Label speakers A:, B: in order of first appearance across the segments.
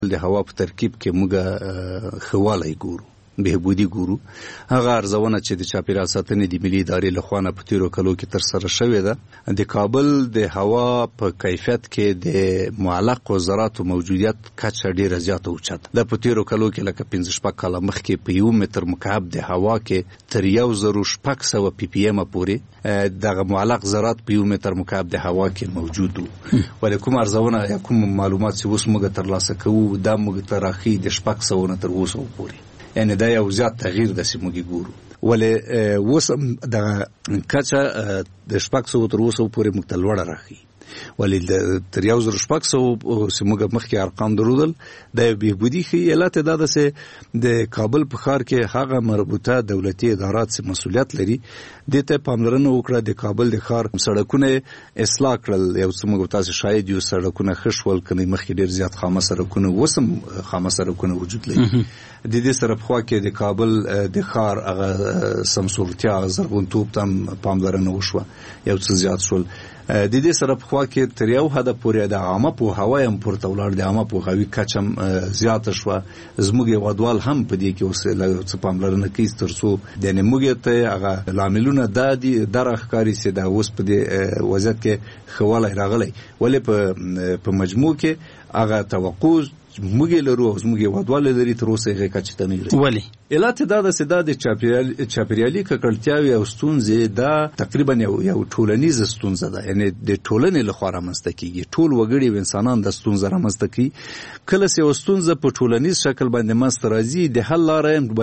A: د هوا په ترکیب کې موږ خواله ګورو، بهبودي ګورو. هغه ارزونه چې د چاپیریال ساتنې د ملي ادارې لخوا نه په تیرو کلو کې تر سره شوې ده، د کابل د هوا په کیفیت کې د معلق ذراتو موجودیت کچه ډیره زیاته اوچته ده. په تیرو کلو کې لکه 15 کاله مخکې په 1 متر مکعب د هوا کې تر 1600 پی پی ام پورې دغه معلق ذرات په 1 متر مکعب د هوا کې موجود وو. ولې کوم ارزونه یا کوم معلومات چې اوس موږ ترلاسه کوو دا موږ ته راخي د 600 تر 200 پورې، یعنی دا یو زیات تغییر د سیموږي ګورو. ولې وسم د کچا د 600 تر 200 پورې مختلوړه راخي. ولې تر 1600 سیموږه مخکې ارقام درودل د بهبودي خي ایالت د د کابل په ښار کې هغه مربوطه دولتي ادارات چې مسؤلیت لري د ته پاملرنه وکړه د کابل د ښار سړکونه اصلاح کړل. یو څومره تاسو شاید یو سړکونه خښول کني مخکې ډیر زیات خامه سړکونه وسم خامه سړکونه وجود لري. د دې سره په خوا کې د کابل د ښار هغه سمسورتیا زرغونتوب تم پاملرنه وشوه، یو څه زیات شول. د دې سره په خوا کې تر یو حد پورې د عامه په هوا هم پورته ولاړ، د عامه په هوی کچم زیات شو. زموږ ودوال هم په دې کې اوس له پاملرنه کوي ترڅو د نموږ ته هغه لاملونه د درخکاری سي د اوس په دې وضعیت کې خواله راغلي. ولې په مجموع کې هغه توقع موږ لرو او موږ ودوال لري تر اوسه هغه کچ ته نه لري.
B: ولی
A: علت دا د سدا د چاپیریالي ککړتیاوي او ستونزې دا تقریبا یو ټولنیز ستونزه ده، یعنی د ټولنې لخوا رامنځته کیږي. ټول وګړي او انسانان د ستونزه رامنځته کوي. کله چې یو ستونزه په ټولنیز شکل باندې منځته راځي د حل لارې هم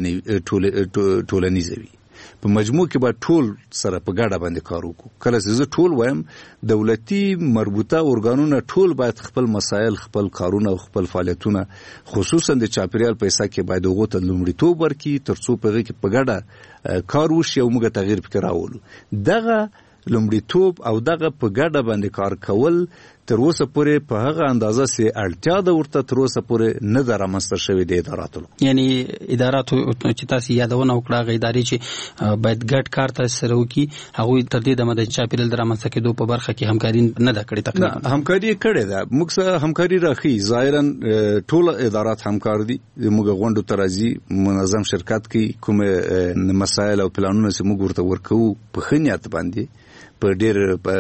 A: باید ټولنیز وي. په مجموع کې به ټول سره په ګډه باندې کار وکړو. کله چې زه ټول وایم دولتي مربوطه ارګانونه ټول باید خپل مسایل، خپل کارونه او خپل فعالیتونه خصوصا د چاپیریال په حصہ کې باید هغه ته لومړیتوب ورکړي ترڅو په هغه کې په ګډه کار وشي او موږ تغییر پکې راولو. دغه لومړیتوب او دغه په ګډه باندې کار کول تر اوسه پورې په هغه اندازه سي اړتیا د ورته تر اوسه پورې نه درامسته شوی د اداراتو،
B: یعنی اداراتو چې تاسو یادونه وکړه غي ادارې چې باید ګډ کار تاسو سره وکړي هغه تر دې د مدد چاپیریال درامسته کېدو په برخه کې همکاري نه دا کړې. تقریبا
A: همکاري کړې ده، موږ سره همکاري راخي. ظاهرا ټول ادارات همکار دي. موږ غونډو ترازی منظم شرکت کوي، کوم مسایل او پلانونه چې موږ ورته ورکو په خنیت باندې په ډېر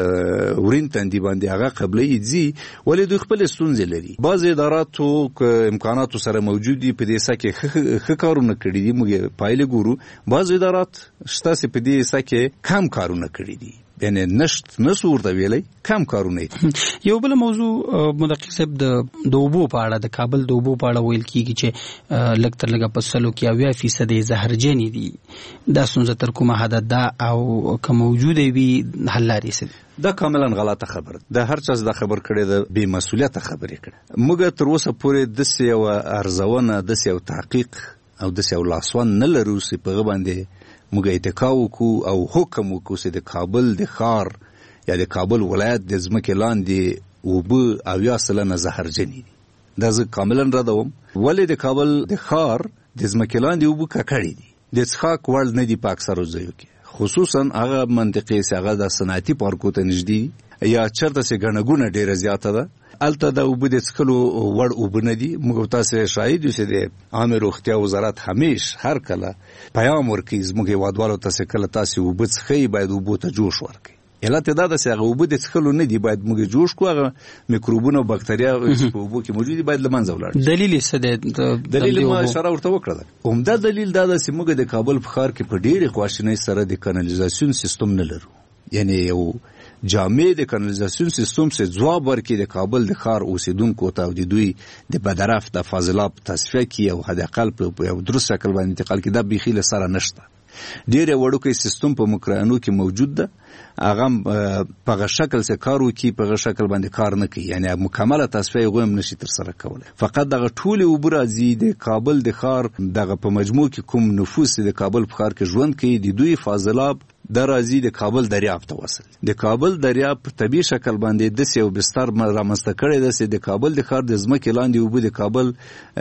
A: ورین تندي باندې هغه قبلې دي. ولې دوی خپل ستونزې لري. بعض اداراتو امکاناتو سره موجودي په دې سکه ښه کارونه کړي دي، موږ پایله ګورو. بعض ادارات شته چې په دې سکه کم کارونه کړي دي، یعنی نشو ورته ویلي کم کارونه.
B: یو بل موضوع مدقق صاحب د اوبو په اړه، د کابل د اوبو په اړه ویل کیږي چې لږ تر لږه په 80% زهرجنې دي. دا ستونزه تر کومه حد ده او که موجوده وي حل لارې څه؟
A: دا کاملا غلطه خبر ده. هر چا دا خبر کړي ده بې مسؤلیت خبرې کړي. موږ تر اوسه پورې د یو ارزونه، د یو تحقیق او د یو لاسوند نه لرو چې په باندې موږ اتکا وکړو او حکم وکړو چې د کابل د ښار یا د کابل ولایت د ځمکې لاندې اوبه 80% زهرجنې دي. دا زه کاملا ردوم. ولې د کابل د ښار د ځمکې لاندې اوبه ککړې دي، د څښاک وړ نه دي په اکثرو ځایو کې، خصوصا هغه منطقې چې هغه د صنعتي پارکو ته نږدې یا چرته چې ګڼه ګوڼه ډېره زیاته ده. الته د اوبه د څښلو وړ اوبه نه دي. موږ تاسو شاهد یو چې د عامه روغتیا وزارت همیش هر کله پیغام ورکوي زموږ هیوادوالو ته چې کله تاسو اوبه څښئ باید اوبو ته جوش ورکړئ. علت دا ده چې هغه اوبه د څښلو نه دي، باید موږ جوش کړو. هغه میکروبونه او بکتریا په اوبو کې موجود دي باید له منځه ولاړ شي.
B: دلیل څه دی؟
A: دلیل ما اشاره ورته وکړه. عمده دلیل دا ده چې موږ د کابل په ښار کې په ډېرې خواشینۍ سره د کانالیزاسیون سیستم نه لرو. یعنی یو جامع د کانالیزاسیون سیستم چې ځواب ورکړي د کابل د ښار اوسیدونکو ته او د دوی د بدرف د فاضلاب تصفیه کړي او حد اقل په یو درست شکل باندې انتقال کړي. دا بیخي له سره نشته. ډېر وړوکی سیستم په مکرانو کې موجود ده، هغه په هغه شکل چې کار وکړي په هغه شکل باندې کار نه کوي، یعنی مکمله تصفیه یې هم نشي ترسره کولی. فقط دغه ټولې اوبه راځي د کابل د ښار دغه په مجموع کې کوم نفوس د کابل په ښار کې ژوند کوي د دوی فاضلاب دا راځي د کابل دریاب ته وصل. د کابل دریاب په طبیعي شکل باندې د یو بستر رامنځته کړی ده چې د کابل د ښار د ځمکې لاندې اوبه د کابل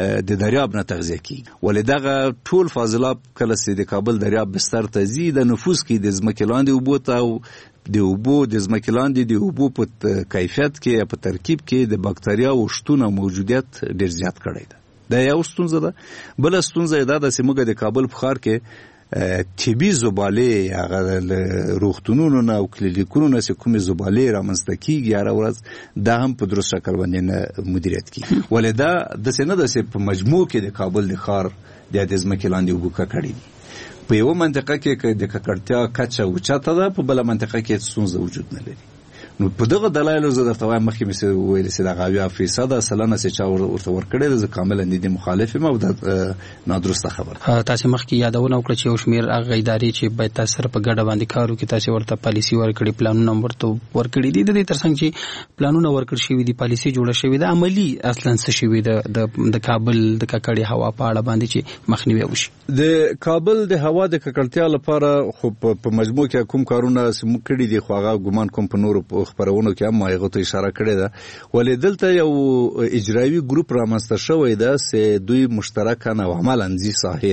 A: د دریاب نه تغذیه کیږي. ولې دغه ټول فاضلاب کله چې د کابل دریاب بستر ته ځي د نفوس کې د ځمکې لاندې اوبو ته او د اوبو د ځمکې لاندې د اوبو په کیفیت کې یا په ترکیب کې د باکتریاوو شتون او موجودیت ډېر زیات کړی ده. دا یو ستونزه ده. بله ستونزه دا ده چې موږ د کابل په ښار کې طبي زبالې هغه روغتونونو نه او کلینیکونو نه چې کومې زبالې رامنځته کېږي هره ورځ دا هم په درست شکل باندې نه مدیریت کېږي. ولې دا داسې نه ده چې په مجموع کې د کابل د ښار د ځمکې لاندې اوبه ککړې دي. په یوه منطقه کې د ککړتیا کچه اوچته ده، په بله منطقه کې ستونزه وجود نه لري. نو په دغه دلایلو زه درته وایم مخکې مې ویل چې دغه 80% سلنه چې چا ورته ورکړی ده، زه کاملا د دې مخالف یم او دا نادرسته خبره.
B: تاسو مخکې یادونه وکړه چې یو شمېر هغه ادارې چې باید تاسو سره په ګډه باندې کار وکړي، تاسو ورته پالیسي ورکړي، پلانونه ورته ورکړي دي. د دې ترڅنګ چې پلانونه ورکړل شوي دي، پالیسي جوړه شوې ده، عملی اصلا څه شوي د کابل د ککړې هوا په اړه باندې چې مخنیوي وشي. د کابل د هوا د ککړتیا لپاره خو په مجموع کې کوم کارونه سمو کړي دي، خو هغه ګمان کوم په نورو خبرونو کې هم هغه ته اشاره کړې ده. ولې دلته یو اجرایي ګروپ رامنځته شوی ده چې دوی مشترکاً او عملاً ځي ساحې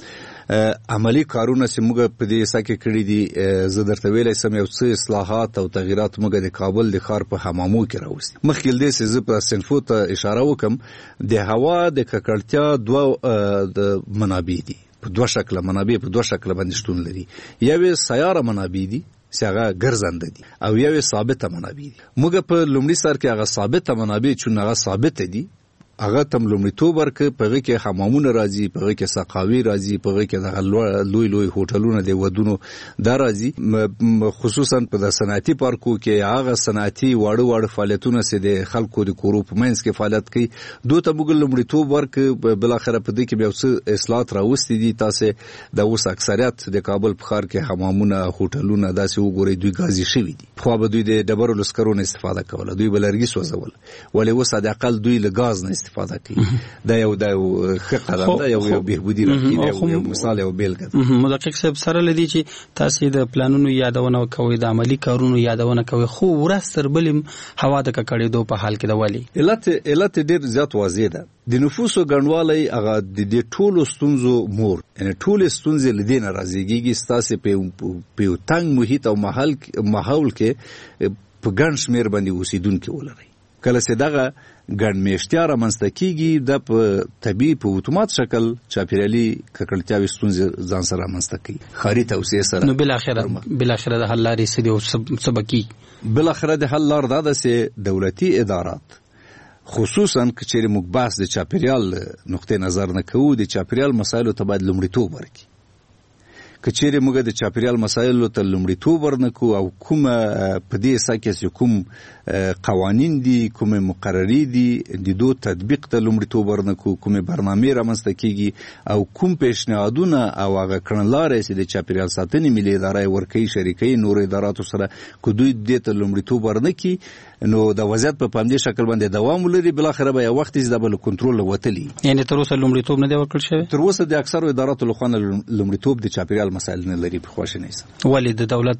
B: ته عملی کارونه چې موږ په دې سکه کړی دي. زه درته ویلی سم یو څه اصلاحات او تغییرات موږ د کابل د ښار په حمامو کې راوستي. مخکې دې چې زه په صنفو ته اشاره وکم، د هوا د ککړتیا دوه منابع دي، په دوه شکله منابع په دوه شکله باندې شتون لري. یوې سیاره منابع دي چې هغه ګرځنده دي او یوې ثابته منابع دي. موږ په لومړي سر کې هغه ثابته منابع چې هغه ثابته دي هغه تم لومړیتوب ورکړي. په هغه کې حمامونه راځي، په هغه کې سقاوي راځي، په هغه کې دغه لوی لوی هوټلونه د ودونو دا راځي. خصوصا په د صنعتي پارکو کې هغه صنعتي واړه فعالیتونه چې د خلکو د کورو په منځ کې فعالیت کوي، دوی ته موږ لومړیتوب ورکړي. بل اخره په دې کې بیا څه اصلاحات راوستي دي. تاسو د اوس اکثریت د کابل په ښار کې حمامونه هوټلونه داسې وګورئ دوی غازي شوي دي. خو به دوی د ډبرو لسکرو نه استفاده کوله، دوی به لرګي سوځول، ولې اوس د اقل دوی له غاز نه استفاده کوي. دا یو ښه قدم ده، یو بهبودي راځي، یو مثال یو بیلګه ده. مدقق صاحب سره لدی چې تاسو د پلانونو یادونه کوي، د عملی کارونو یادونه کوي، خو ورځ تر بلې هوا د ککړېدو په حال کې ده. ولې
A: علت ډېر زیات واضح ده. د نفوسو ګڼوالی هغه د ټولو ستونزو مور، یعنی ټولې ستونزې له دې نه راځيږي. ستاسو په یو تنګ محیط او ماحول کې په ګڼ شمېر باندې اوسیدونکي ولرئ. کله چې دغه ګڼ میشتیا رامنځته کېږي، د په طبیعي په اتومات شکل چاپیریالي ککړتیاوې ستونزې ځان سره رامنځته کوي. ښاري توسعې سره
B: نو بالاخره د حل لارې څه دي او څه به کېږي؟
A: بالاخره د حل لار دا ده چې دولتي ادارات، خصوصا که چیرې موږ بحث د چاپیریال نقطې نظر نه کوو، د چاپیریال مسایلو ته باید لومړیتوب ورکړي. که چیرې موږ د چاپیریال مسایلو ته لومړیتوب ورنکو او کومه په دې سکه چې کوم قوانین دي، کومه مقرری دي، د دوی تطبیق ته لومړیتوب ورنکو، کومه برنامه رامنځته کیږي او کوم پیشنهادونه او هغه کړنلارې چې د چاپیریال ساتنې ملي ادارې ورکوي شریکي نور اداراتو سره، که دوی دې ته لومړیتوب ورنکي، نو د وضعیت په پامدې شکل باندې دوام ولري. بل اخر به یو وخت چې د بل کنټرول وتلی.
B: یعنی تر اوسه لومړیتوب نه دی ورکړل شوی.
A: تر اوسه د اکثرو اداراتو لخوا لومړیتوب د چاپیریال مسایل نه لري. په خوښ نه ایسه
B: ولې د دولت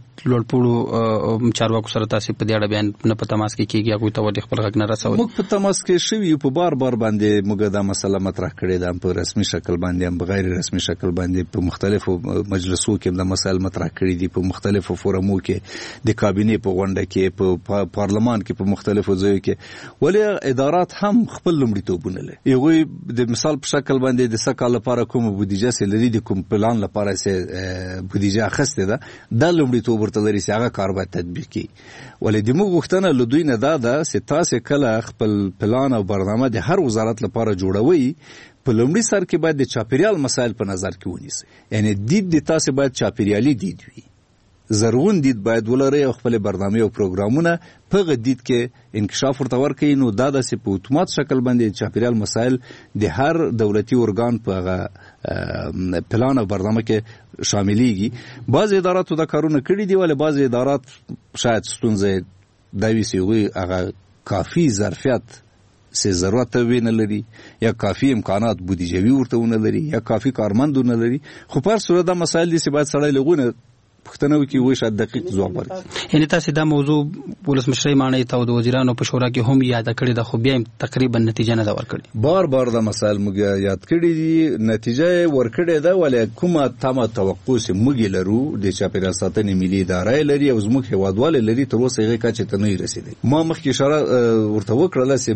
B: لوړپوړو چارواکو سره تاسو په دې اړه بیان نه په تماس کې کیږي، هغه ته ودی خپل غږ نه رسوي؟
A: موږ په تماس کې شوی په بار باندې موږ دا مسله مطرح کړې ده، په رسمي شکل باندې هم بغیر رسمي شکل باندې په مختلفو مجلسو کې د مسایل مطرح کړې دي، په مختلفو فورمو کې، د کابینې په غونډه کې، په پارلمان کې، په مختلفو ځایو کې. ولې ادارات هم خپل لومړیتوبونه لري. یوه د مثال په شکل باندې د سکه لپاره کوم بودیجه سي لري، د کوم پلان لپاره سي بودیجه اخسته ده، د لومړیتوب ورته لري چې هغه کار باید تطبیق کړي. ولې د موږ غوښتنه له دوی نه ده چې تاسو کله خپل پلان او برنامه د هر وزارت لپاره جوړوي، په لومړي سر کې باید د چاپیریال مسایل په نظر کې ونیسئ. یعنی دید د تاسو باید چاپیریالي دید وي، زرغون دید باید ولرئ او خپل برنامه او پروګرامونه په غدید کې انکشاف ورته ورکړئ. نو دا د په اتومات شکل باندې چاپیریال مسایل د هر دولتي ارګان په پلان او برنامه کې شاملېږي. بعض اداراتو دا کارونه کړي دي، ولې بعض ادارات شاید ستونزه دا وي چې هغه کافي ظرفیت سه ضرورت وینه لري، یا کافی امکانات بودیجوي ورته ونه لري، یا کافی کارمندونه لري. خو پر صورت دا مسایل دي چې باید سړی لغونه پښتنه وکي وي شاید دقیق ځواب ورکړي.
B: یعنی تاسو دا موضوع ولسمشر معنی ته د وزیرانو په شورا کې هم یاد کړی د خو بیا تقریبا نتیجه نه دا ورکړي.
A: بار د مسائل موږ یاد کړی دي، نتیجه ورکړې ده، ولې کومه تمه توقع سي موږ لرو د چاپیریال ساتنې ملي ادارې لري او زموږ هیوادوال لري، تر اوسه هغه کچه ته نه رسیدي. ما مخکې اشاره ورته وکړله چې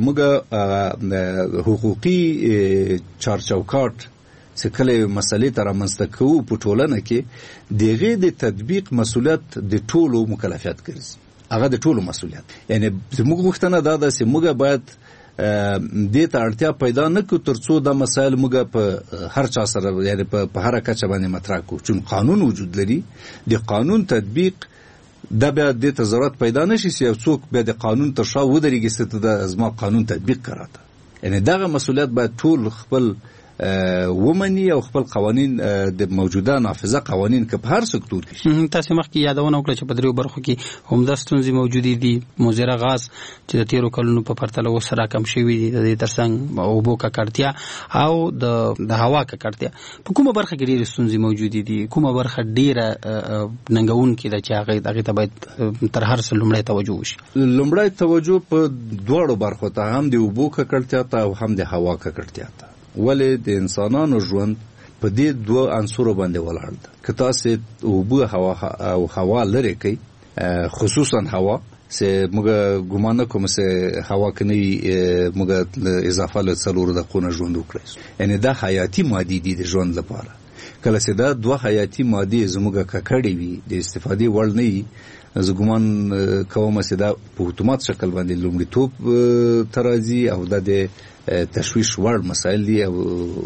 A: موږ حقوقي چارچوکاټ چې کله مسلې تر منځته کوو په ټولنه کې دغه د تطبیق مسؤلیت د ټولو مکلفیت ګرځي، هغه د ټولو مسؤلیت. یعنی زموږ غوښتنه دا ده چې موږ باید دې ته اړتیا پیدا نه کړو ترڅو دا مسایل موږ په هر چا سره یعنی په هر کچه باندې مطرح کړو، چون قانون وجود لري. د قانون تطبیق دا بیا دې ته ضرورت پیدا نشي چې یو څوک بیا د قانون تر شا ودرېږي چې د زما قانون تطبیق کراته. یعنی دغه مسؤلیت باید ټول خپل ومني او خپل قوانین د موجوده نافذه قوانین که په هر سکتور کې.
B: تاسو مخکې یادونه وکړه چې په دریو برخو کې همدا ستونزې موجودې دي، مضر غاز چې د تیرو کلونو په پرتله اوس راکم شوي دي، د دې ترڅنګ اوبو ککړتیا او د هوا ککړتیا. په کومه برخه کې ډېرې ستونزې موجودې دي؟ کومه برخه ډېره ننګونکې ده چې هغې ته باید تر هر څه لومړی توجه وشي؟
A: لومړی توجه په دواړو برخو ته، هم د اوبو ککړتیا ته او هم د هوا ککړتیا ته. ولې د انسانانو ژوند په دې دوه عنصرو باندې ولاړ ده. که تاسو اوبه او هوا لري کوي، خصوصا هوا چې موږ ګمان کوم چې هوا کني موږ اضافه له 4 دقیقو ژوند وکړي، یعنی دا حیاتي مادي دي د ژوند لپاره. کله چې دا دوه حیاتي مادي زموږه ککړې وي د استفادې وړ نه وي، زه ګمان کوم چې دا په اتومات شکل باندې لومړیتوب ترازی او د تشویش وړ مسائل دي. او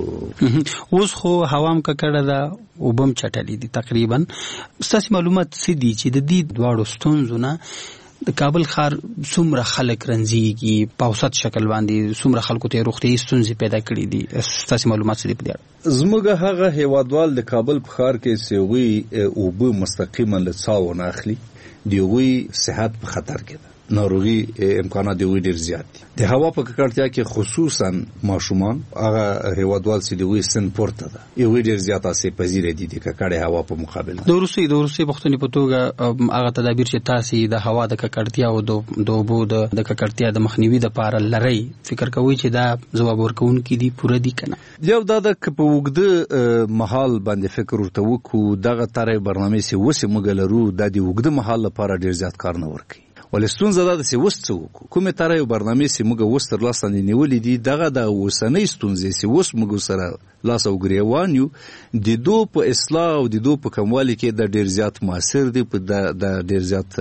B: اوس خو هوا هم ککړه ده، اوبه هم چټلې دي تقریبا. ستاسو معلومات څه دي چې د دې دواړو ستونزو نه د کابل ښار څومره خلک رنځيږي، په اوسط شکل باندې څومره خلکو ته روغتیايي ستونزې پیدا کړې دي؟ ستاسو معلومات څه دي په دې؟
A: زموږ هغه هیوادوال د کابل په ښار کې سوي اوبه مستقیما له څاو نه اخلي، دیوی صحت په خطر کې ده، ناروغي امکانات دیوی ډیر زیات دي. د هوا په ککړتیا کې خصوصا ماشومان هغه هیوادوال چې دیوی سن پورته ده، یو ډیر زیات اسې پذیر دي د ککړې هوا په مقابل.
B: د روسي پښتوني په توګه هغه تدابیر چې تاسو د هوا د ککړتیا او د اوبو د ککړتیا د مخنیوي لپاره لري، فکر کوئ چې دا ځواب ورکوونکي دي پوره دي کنه؟
A: یو دا د په وګړه محل باندې فکر ورته وکړو، دغه طرح برنامه سي وسه موږ لرو د وګړه محل لپاره ډیر زیات کار نه ورکي. ولستون زده د سی وسته وکړو کومه طرح برنامه سي موږ وستر لاس نه نیولې دي، دغه د وسنۍ ستونزې سي وس موږ سره لاس او ګریوان یو د دو په اصلاح او د دو په کموالي کې د ډیر زیات موثر دي، په د ډیر زیات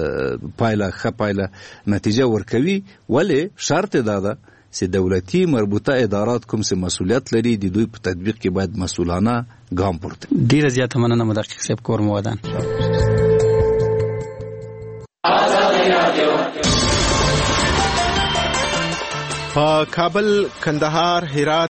A: پایله نتیجه ورکوي. ولې شرط دا ده چې دولتي مربوطه ادارات کوم څه مسؤلیت لري د دوی په تطبیق کې باید مسؤلانه ګام پورته.
B: ډیر زیات مننه مدقق صاحب کور مودان.
C: په کابل، کندهار، هرات